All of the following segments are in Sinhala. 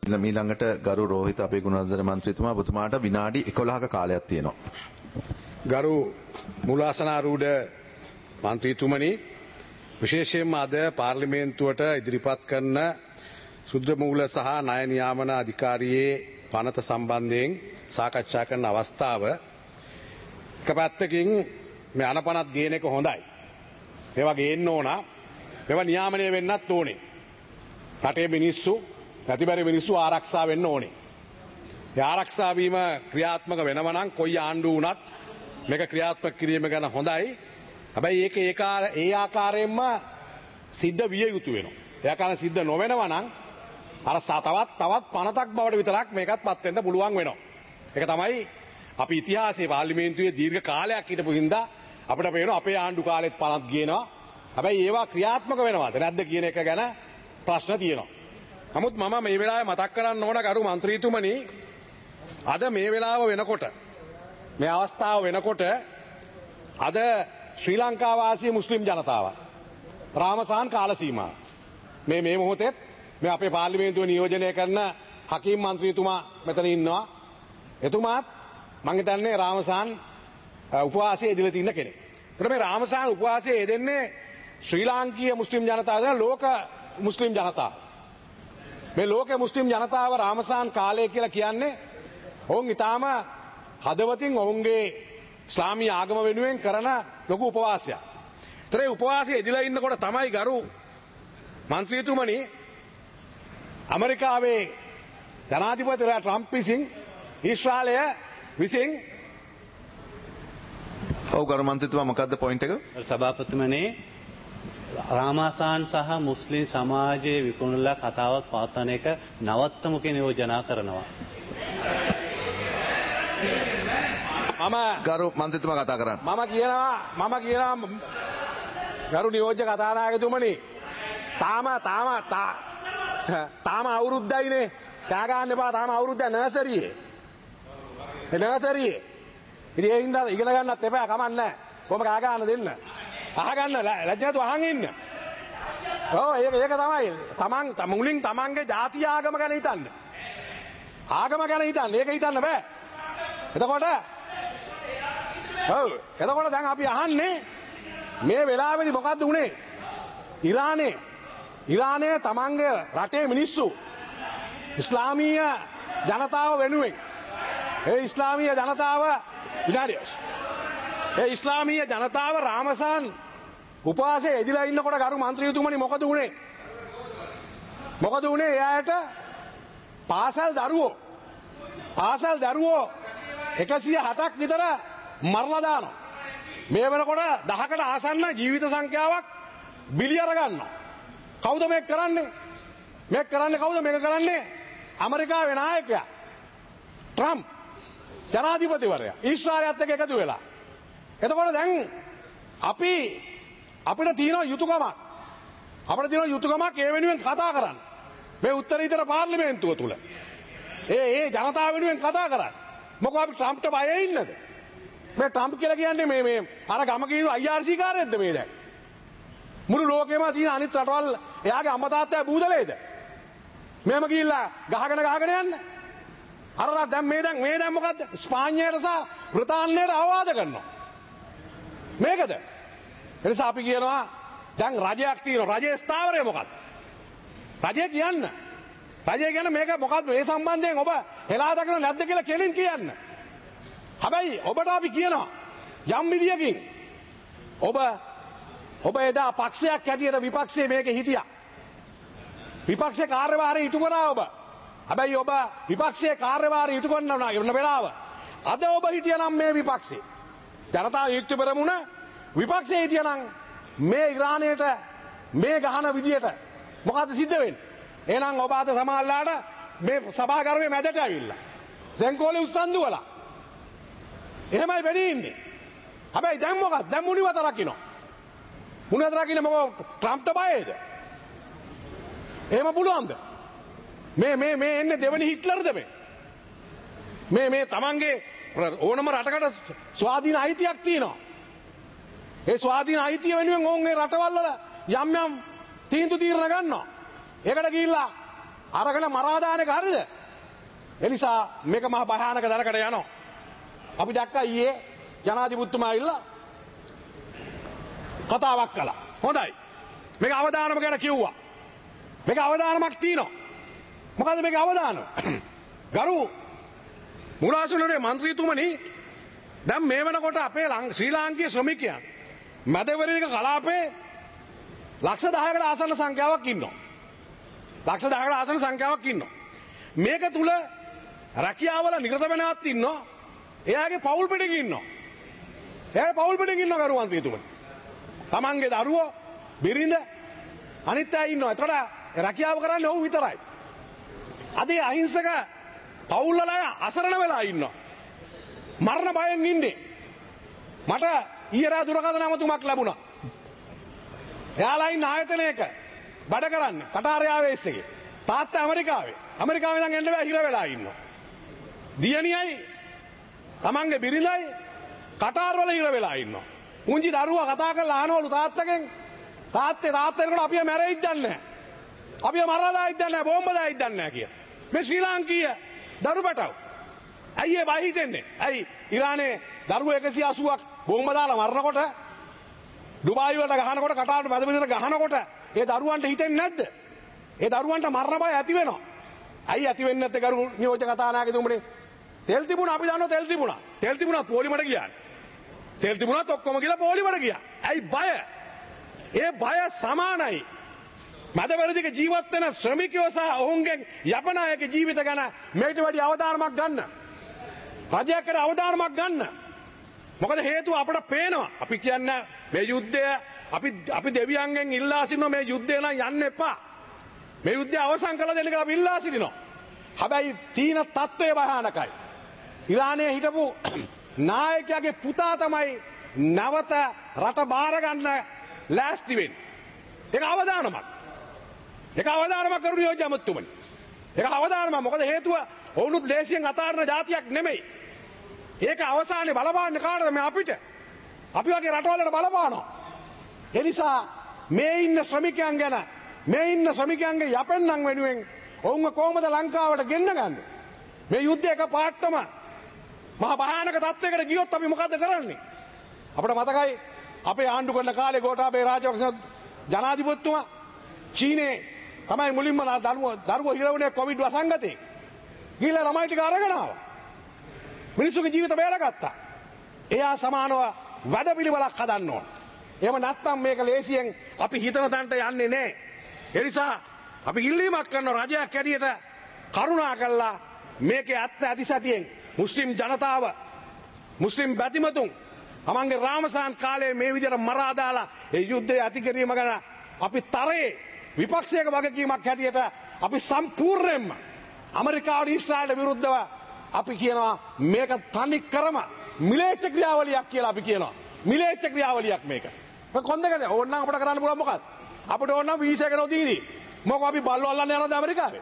ඊළඟට ගරු රෝහිත අපේ ගුණවර්ධන මන්ත්‍රීතුමා ඔබතුමාට විනාඩි 11ක කාලයක් තියෙනවා. ගරු මුලාසනාරූඪ මන්ත්‍රීතුමනි විශේෂයෙන්ම අද පාර්ලිමේන්තුවට ඉදිරිපත් කරන සුද්ධ මූල සහ ණය නියාමන අධිකාරියේ පනත සම්බන්ධයෙන් සාකච්ඡා කරන අවස්ථාව එක පැත්තකින් මේ අනපනත් ගේන එක හොඳයි. මේවා ගේන්න ඕන. මේවා නියාමනය වෙන්නත් ඕනේ. රටේ මිනිස්සු ප්‍රතිබර මිනිස්සු ආරක්ෂා වෙන්න ඕනේ. ඒ ආරක්ෂා වීම ක්‍රියාත්මක වෙනවා නම් කොයි ආණ්ඩුව වුණත් මේක ක්‍රියාත්මක කිරීම ගැන හොඳයි. හැබැයි ඒක ඒ ආකාරයෙන්ම සිද්ධ විය යුතු වෙනවා. ඒ ආකාරයෙන් සිද්ධ නොවෙනවා නම් අර තවත් පනතක් බවට විතරක් මේකත් පත් වෙන්න පුළුවන් වෙනවා. ඒක තමයි අපි ඉතිහාසයේ පාර්ලිමේන්තුවේ දීර්ඝ කාලයක් හිටපු හින්දා අපිට පේනවා අපේ ආණ්ඩු කාලෙත් පනත් ගේනවා. හැබැයි ඒවා ක්‍රියාත්මක වෙනවද නැද්ද කියන එක ගැන ප්‍රශ්න තියෙනවා. නමුත් මම මේ වෙලාවේ මතක් කරන්න ඕන ගරු මන්ත්‍රීතුමනි අද මේ වෙලාව වෙනකොට මේ අවස්ථාව වෙනකොට අද ශ්‍රී ලංකා වාසී මුස්ලිම් ජනතාව රාමසාන් කාල සීමාව මේ මොහොතේ මේ අපේ පාර්ලිමේන්තුව නියෝජනය කරන හකීම් මන්ත්‍රීතුමා මෙතන ඉන්නවා. එතුමාත් මම හිතන්නේ රාමසාන් උපවාසයේ ඉඳලා තින්න කෙනෙක්. ඒකට මේ රාමසාන් උපවාසයේ යෙදෙන්නේ ශ්‍රී ලාංකීය මුස්ලිම් ජනතාව ලෝක මුස්ලිම් ජනතාව. මේ ලෝක මුස්ලිම් ජනතාව රාමසාන් කාලය කියලා කියන්නේ ඔවුන් ඊටාම හදවතින් ඔවුන්ගේ ඉස්ලාමීය ආගම වෙනුවෙන් කරන ලොකු උපවාසයක්. ඒතර ඒ උපවාසයේ ඉඳලා ඉන්නකොට තමයි ගරු මන්ත්‍රීතුමනි ඇමරිකාවේ ජනාධිපතිවරයා ට්‍රම්ප් විසින් ඊශ්‍රායලය විසින් ඔව් ගරු මන්ත්‍රීතුමා මොකද්ද පොයින්ට් එක? සභාපතිතුමනි රාමසාන් සහ මුස්ලිම් සමාජයේ විකුණලා කතාවක් පවත්වන එක නවත්තමු කියන යෝජනා කරනවා. ගරු මන්ත්‍රීතුමා කතා කරන්න. මම කියනවා ගරු නියෝජ්‍ය කතානායකතුමනි තාම අවුරුද්දයිනේ කෑ ගන්න එපා. තාම අවුරුද්ද නර්සරියේ. ඉතින් ඒ හින්දා ඉගෙන ගන්නත් එපා කමක් නැහැ. කොහොම කෑ ගන්න දෙන්න. අහගන්න ලැජ්ජාතු අහන් ඉන්න. ඔව් ඒක තමයි. මුලින් තමන්ගේ ජාතිය ආගම ගැන හිතන්න. ආගම ගැන හිතන්න. ඒක හිතන්න බෑ. එතකොට දැන් අපි අහන්නේ මේ වෙලාවේදී මොකද්ද උනේ? ඉරානයේ තමන්ගේ රටේ මිනිස්සු ඉස්ලාමීය ජනතාව වෙනුවෙන් ඉස්ලාමීය ජනතාව රාමසාන් උපවාසයේ එදිලා ඉන්නකොට ගරු මන්ත්‍රීතුමනි මොකද උනේ? එයාට පාසල් දරුවෝ 160ක් විතර මරලා දානවා. මේ වෙනකොට 10කට ආසන්න ජීවිත සංඛ්‍යාවක් බිලියන ගන්නවා. කවුද මේක කරන්නේ? මේක කරන්නේ ඇමරිකාවේ නායකයා ට්‍රම්ප් ජනාධිපතිවරයා ඊශ්‍රායලයත් එක්ක එකතු වෙලා. එතකොට දැන් අපිට තියෙන යුතුයකමක් ඒ වෙනුවෙන් කතා කරන්න. මේ උත්තරීතර පාර්ලිමේන්තුව තුල ඒ ජනතාව වෙනුවෙන් කතා කරන්න. මොකද අපි ට්‍රම්ප්ට බයෙ ඉන්නද? මේ ට්‍රම්ප් කියලා කියන්නේ මේ අර ගම කීරු IRC කාර්යයක්ද මේ දැන්? මුළු ලෝකෙම තියෙන අනිත් රටවල් එයාගේ අම්මා තාත්තා බූදලේද? මෙහෙම ගිහිල්ලා ගහගෙන යන්න. අර දැන් මේ දැන් මොකද්ද? ස්පාඤ්ඤයට සහ බ්‍රිතාන්‍යයට අවවාද කරනවා. මේකද? එනිසා අපි කියනවා දැන් රජයක් තියෙනවා. රජයේ ස්ථාවරය මොකක්ද? රජය කියන්නේ මේක මොකක්ද? මේ සම්බන්ධයෙන් ඔබ හෙලා දකින්න නැද්ද කියලා කෙලින් කියන්න. හැබැයි ඔබට අපි කියනවා යම් විදියකින් ඔබ එදා පක්ෂයක් හැටියට විපක්ෂයේ මේකේ හිටියා. විපක්ෂයේ කාර්යභාරය ඉටු කරා ඔබ. හැබැයි ඔබ විපක්ෂයේ කාර්යභාරය ඉටු කරන වෙලාව අද ඔබ හිටියනම් මේ විපක්ෂේ ජනතා යුක්ති පෙරමුණ විපක්ෂයේ හිටියනම් මේ ඉරානයට මේ ගහන විදියට මොකද්ද සිද්ධ වෙන්නේ? එහෙනම් ඔබ අද සමාජලාට මේ සභාගර්භයේ මැදට ඇවිල්ලා සෙන්කෝලේ උස්සන්දු වලා එහෙමයි වෙඩි ඉන්නේ. හැබැයි දැන් මොකක්ද? දැන් මුනිවත රකින්න මොකෝ ට්‍රම්ප්ට බයේද? එහෙම පුළුවන්ද? මේ එන්නේ දෙවෙනි හිට්ලර්ද මේ තමන්ගේ ඕනම රටකට ස්වාධීන අයිතියක් තියෙනවා. ඒ ස්වාධීන අයිතිය වෙනුවෙන් ඕන් ඒ රටවල් වල යම් තීන්දුව తీරන ගන්නවා. ඒකට ගිහිල්ලා අරගෙන මරාදාන එක හරිද? එනිසා මේක මහ භයානක දරකට යනවා. අපි දැක්කා ඊයේ ජනාධිපතිතුමා ඉල්ලා කතාවක් කළා. හොඳයි. මේක අවදානම ගැන කිව්වා. මේක අවදානමක් තියෙනවා. මොකද මේක අවදානම? ගරු මුලාසුලේ മന്ത്രിතුමනි දැන් මේ වෙනකොට අපේ ශ්‍රී ලාංකීය ශ්‍රමිකයන් මැදවැරික කලාපේ ලක්ෂ 10කට ආසන්න සංඛ්‍යාවක් ඉන්නවා. ලක්ෂ 10කට ආසන්න සංඛ්‍යාවක් ඉන්නවා. මේක තුල රැකියාවල නිරත වෙනවත් ඉන්නවා. එයාගේ පවුල් පිටින් ඉන්නවා. එයාගේ පවුල් පිටින් ඉන්නවා ගරු මන්ත්‍රීතුමනි. තමන්ගේ දරුවෝ බිරිඳ අනිත් අය ඉන්නවා. ඒතකොට රැකියාව කරන්නේ ඔව් විතරයි. අද අහිංසක පවුල් වල අය අසරණ වෙලා ඉන්නවා. මරණ බයෙන් ඉන්නේ. මට ඊයරා දුරකථන අමතුමක් ලැබුණා. එයාලා ඉන්න ආයතනයක බඩ කරන්නේ කටාර් එයාර්වේස් එකේ. තාත්තා ඇමරිකාවේ. ඇමරිකාවෙන් නම් එන්න බෑ හිර වෙලා ඉන්නවා. දියණියයි තමන්ගේ බිරිඳයි කටාර් වල හිර වෙලා ඉන්නවා. පුංචි දරුවා කතා කරලා අහනවලු තාත්තගෙන් තාත්තෙන්ට අපිව මැරෙයිද දන්නේ නැහැ. අපිව මරලා දායිද දන්නේ නැහැ. බෝම්බ දායිද දන්නේ නැහැ කියලා. මේ ශ්‍රී ලාංකීය දරු පැටව. ඇයි ඒ බය හිතෙන්නේ? ඇයි ඉරානයේ දරුවෝ 180ක් බෝම්බ දාලා මරනකොට ඩුබායි වලට ගහනකොට කටාර් මැද පිටට ගහනකොට ඒ දරුවන්ට හිතෙන්නේ නැද්ද? ඒ දරුවන්ට මරණ බය ඇති වෙනවා. ඇයි ඇති වෙන්නේ නැත්තේ ගරු නියෝජ්‍ය කතානායකතුමනි? තෙල් තිබුණා අපි දන්නවා තෙල් තිබුණා. තෙල් තිබුණා පොලිමට ගියානේ. තෙල් තිබුණාත් ඔක්කොම ගිහලා පොලිමට ගියා. ඇයි බය? ඒ බය සමානයි. මැදවැරදික ජීවත් වෙන ශ්‍රමිකයෝ සහ ඔවුන්ගේ යපනායක ජීවිත ගැන මේට වැඩි අවධානමක් ගන්න. රජයක් කර අවධානමක් ගන්න. මොකද හේතුව අපට පේනවා. අපි කියන්නේ මේ යුද්ධය අපි දෙවියන්ගෙන් ඉල්ලා සිටිනවා මේ යුද්ධය නම් යන්න එපා. මේ යුද්ධය අවසන් කළ දෙන්න කියලා අපි ඉල්ලා සිටිනවා. හැබැයි තීන තත්ත්වය භයානකයි. ඉරානයේ හිටපු නායකයාගේ පුතා තමයි නැවත රට බාර ගන්න ලෑස්ති වෙන්නේ. ඒක අවදානමක්. ඒක අවදානමක් කරු නියෝජ්‍ය අමාත්‍යතුමනි. ඒක අවදානමක්. මොකද හේතුව ඔවුනුත් දේශයෙන් අතාරන જાතියක් නෙමෙයි. ඒක අවසානයේ බලපාන්නේ කාටද? මේ අපිට. අපි වගේ රටවලට බලපානවා. ඒ නිසා මේ ඉන්න ශ්‍රමිකයන් ගැන මේ ඉන්න ශ්‍රමිකයන්ගේ යපෙන්නම් වෙනුවෙන් ඔවුන්ව කොහොමද ලංකාවට ගෙන්න ගන්නේ? මේ යුද්ධය එක පාටම මහා භයානක තත්ත්වයකට ගියොත් අපි මොකද කරන්නේ? අපිට මතකයි අපේ ආණ්ඩු කරන කාලේ ගෝඨාභය රාජපක්ෂ ජනාධිපතිතුමා චීනේ තමයි මුලින්ම දරුවෝ හිරවුනේ කොවිඩ් වසංගතේ. ගිහලා ළමයි ටික අරගෙන ආවා. මිනිස්සුගේ ජීවිත බේරගත්තා. එයා සමානව වැඩපිළිවෙලක් හදන්න ඕන. එහෙම නැත්නම් මේක ලේසියෙන් අපි හිතන තැනට යන්නේ නැහැ. ඒ නිසා අපි ඉල්ලීමක් කරන රජයක් ඇරියට කරුණා කළා මේකේ ඇත්ත ඇතිසැටියෙන් මුස්ලිම් ජනතාව මුස්ලිම් බැතිමතුන් තමන්ගේ රාමසාන් කාලේ මේ විදිහට මරා දාලා ඒ යුද්ධය ඇති කිරීම ගැන අපි තරයේ විපක්ෂයක වගකීමක් හැටියට අපි සම්පූර්ණයෙන්ම ඇමරිකාවට ඊශ්‍රායලට විරුද්ධව අපි කියනවා මේක තනි කරම මිලේච්ඡ ක්‍රියාවලියක් කියලා අපි කියනවා. මිලේච්ඡ ක්‍රියාවලියක් මේක. කොන්දකද ඕනනම් අපිට කරන්න පුළුවන් මොකක්ද? අපිට ඕනනම් වීසා එක නොදීදී. මොකද අපි බල්ලෝ අල්ලන්න යනවද ඇමරිකාවේ?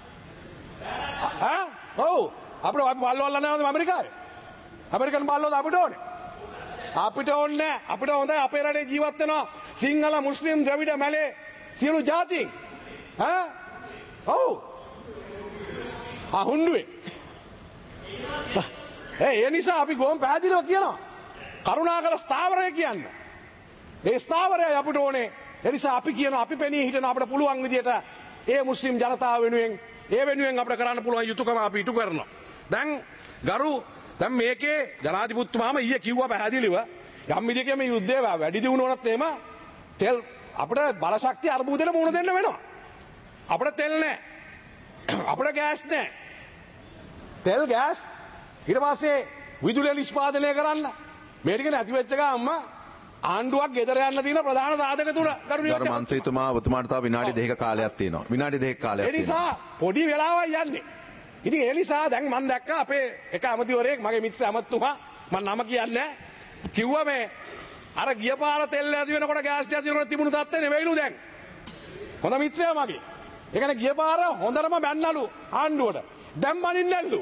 ඔව්. අපිට බල්ලෝ අල්ලන්න යනවද ඇමරිකාවේ? ඇමරිකන් බල්ලෝද අපිට ඕනේ? අපිට ඕනේ නැහැ. අපිට හොඳයි අපේ රටේ ජීවත් වෙනවා සිංහල මුස්ලිම් ද්‍රවිඩ මැලේ සියලු ජාතීන්. ඔව්. හුන්ඩුවේ. ඒ නිසා අපි ගොම් පැහැදිලිව කියනවා. කරුණාකර ස්ථාවරය කියන්න. ඒ ස්ථාවරය අපිට ඕනේ. ඒ නිසා අපි කියනවා අපි පෙනී හිටන අපිට පුළුවන් විදියට ඒ මුස්ලිම් ජනතාව වෙනුවෙන් අපිට කරන්න පුළුවන් යුතුයකම අපි ඉටු කරනවා. දැන් දැන් මේකේ ජනාධිපතිතුමාම ඊයේ කිව්වා පැහැදිලිව යම් විදිහකින් මේ යුද්ධය වැඩි දියුණු වුණත් එහෙම තෙල් අපිට බලශක්තිය අර්බුදෙට මුහුණ දෙන්න වෙනවා. අපිට තෙල් නැහැ. අපිට ගෑස් නැහැ. තෙල් ගෑස් ඊට පස්සේ විදුලිය නිෂ්පාදනය කරන්න මේ ටික නැති වෙච්ච ගමන් ආණ්ඩුවක් ගෙදර යන්න තියෙන ප්‍රධාන සාධක තුන ගරු මන්ත්‍රීතුමා ඔබතුමාට තව විනාඩි 2ක කාලයක් තියෙනවා. විනාඩි 2ක කාලයක් තියෙනවා. ඒ නිසා පොඩි වෙලාවක් යන්නේ. ඉතින් ඒ නිසා දැන් මම දැක්කා අපේ එක ඇමතිවරයෙක් මගේ මිත්‍ර ඇමතුමා මම නම කියන්නේ කිව්වා මේ අර ගිය පාර තෙල් ඇති වෙනකොට ගෑස් ඇති වෙනකොට තිබුණු තත්ත්වෙ නෙවෙයිලු දැන්. හොඳ මිත්‍රයා මගේ. ඒ කියන්නේ ගිය පාර හොඳටම බැන්නලු ආණ්ඩුවට. දැන් මනින්නලු.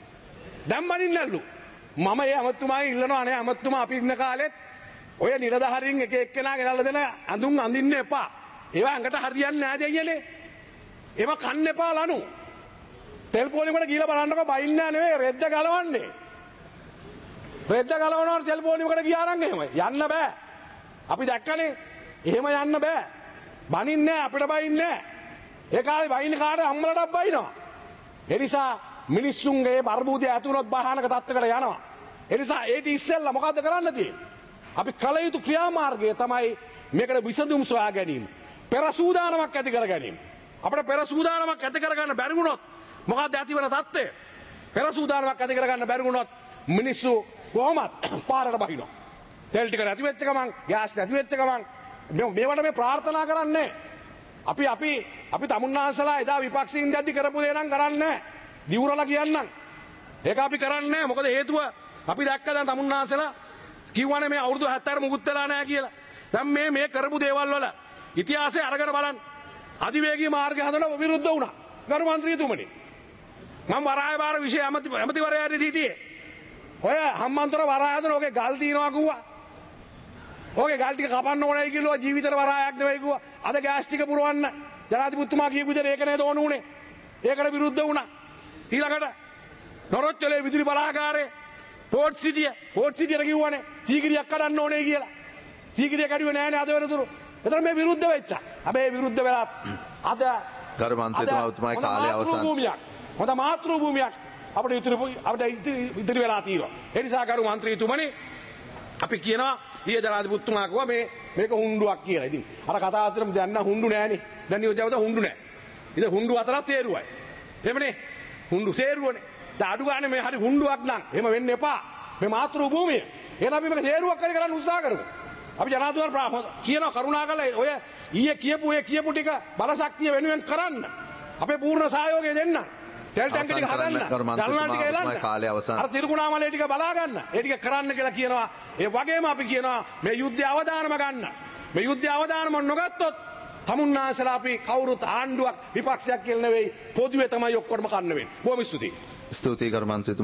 මම ඒ ඇමතුමාගෙන් ඉල්ලනවා අනේ ඇමතුමා අපි ඉන්න කාලෙත් ඔය නිලධාරීන් එක එක්කෙනා ගෙනල්ලා දෙන අඳුන් අඳින්න එපා. ඒවා ඇඟට හරියන්නේ නැහැ දෙයියනේ. එම කන්න එපා ලනු. තෙල් පොලිමකට ගිහලා බලන්නකො බයින්න නෙවෙයි රෙද්ද ගලවන්නේ. රෙද්ද ගලවනවා තෙල් පොලිමකට ගියා නම් එහෙම යන්න බෑ. අපි දැක්කනේ. එහෙම යන්න බෑ. බනින්නේ නැහැ අපිට බයින්නේ නැහැ. ඒ කාලේ බයින්නේ කාට අම්මලටත් බයිනවා. ඒ නිසා මිනිස්සුන්ගේ බර්බූදය ඇතුළත් බාහනක තත්ත්වයකට යනවා. ඒ නිසා ඒටි ඉස්සෙල්ලා මොකද්ද කරන්න තියෙන්නේ? අපි කල යුතු ක්‍රියාමාර්ගය තමයි මේකට විසඳුම් සොයා ගැනීම. පෙර සූදානමක් ඇති කර ගැනීම. අපිට පෙර සූදානමක් ඇති කරගන්න බැරි වුණොත් මොකක්ද ඇති වෙන තත්ත්වය? පෙර සූදානමක් ඇති කරගන්න බැරි වුණොත් මිනිස්සු කොහොමත් පාරට බහිනවා. තෙල් ටික නැති වෙච්ච ගමන්, ගෑස් නැති වෙච්ච ගමන් මේවට මේ ප්‍රාර්ථනා කරන්නේ. අපි තමුන්නාන්සලා එදා විපක්ෂීන් දැද්දි කරපු දේ නම් කරන්නේ නැහැ. දිවුරලා කියන්නම්. ඒක අපි කරන්නේ නැහැ. මොකද හේතුව අපි දැක්ක දැන් තමුන්නාන්සලා කිව්වනේ මේ අවුරුදු 70 මුකුත් වෙලා නැහැ කියලා. දැන් මේ කරපු දේවල් වල ඉතිහාසය අරගෙන බලන්න. අධිවේගී මාර්ගය හදලා විරුද්ධ වුණා. ගරු මන්ත්‍රීතුමනි. මම වරාය බාර විෂය ඇමතිවරයාට හිටියේ. ඔය හම්මන්තොට වරාය හදන ඔගේ ගල් තියනවා කිව්වා. ඔගේ ගල් ටික කපන්න ඕනයි කිව්වා ජීවිතේට වරායක් නෙවෙයි කිව්වා. අද ගෑස් ටික පුරවන්න ජනාධිපතිතුමා කියපු විදිහට ඒක නේද ඕන උනේ. ඒකට විරුද්ධ වුණා. ඊළඟට නොරොච්චලේ විදුලි බලාගාරේ පෝට් සිටියට කිව්වනේ සීගිරියක් කඩන්න ඕනේ කියලා. සීගිරිය කැඩුවේ නෑනේ අද වෙනතුරු. එතන මේ විරුද්ධ වෙච්චා. හැබැයි විරුද්ධ වෙලා අද ගරු මන්ත්‍රීතුමා ඔබතුමාගේ කාලය අවසන්. හොඳ මාතෘ භූමියක් අපිට ඉතිරි වෙලා තියෙනවා. ඒ නිසා ගරු මන්ත්‍රීතුමනි අපි කියනවා ඊයේ ජනාධිපතිතුමා කිව්වා මේක හුණ්ඩුවක් කියලා. ඉතින් අර කතා අතරම දැන් නම් හුණ්ඩු නෑනේ. දැන් නියෝජ්‍යවත හුණ්ඩු නෑ. ඉතින් හුණ්ඩු අතරත් තේරුවයි. එහෙමනේ හුණ්ඩු සේරුවනේ. දැන් අඩු ගානේ මේ හරි හුණ්ඩුවක් නම් එහෙම වෙන්න එපා. මේ මාතෘ භූමිය. එහෙනම් අපි මේක සේරුවක් කරන්න උත්සාහ කරමු. අපි ජනාධිපතිතුමා කියනවා කරුණාකරලා ඔය ඊයේ කියපු ටික බලශක්තිය වෙනුවෙන් කරන්න. අපේ පූර්ණ සහයෝගය දෙන්න. තෙල් ටැංක ටික හදන්න. ජලනා ටික එලන්න. අර තිරුකුණාමලේ ටික බලා ගන්න. ඒ ටික කරන්න කියලා කියනවා. ඒ වගේම අපි කියනවා මේ යුද්ධය අවදානම ගන්න. මේ යුද්ධය අවදානම නොගත්තොත් තමුන්නාන්සලා අපි කවුරුත් ආණ්ඩුවක් විපක්ෂයක් කියලා නෙවෙයි පොදුවේ තමයි ඔක්කොටම කන්න වෙන්නේ. බොහොම ස්තුතියි. ස්තුතියි ගරු මන්ත්‍රීතුමා.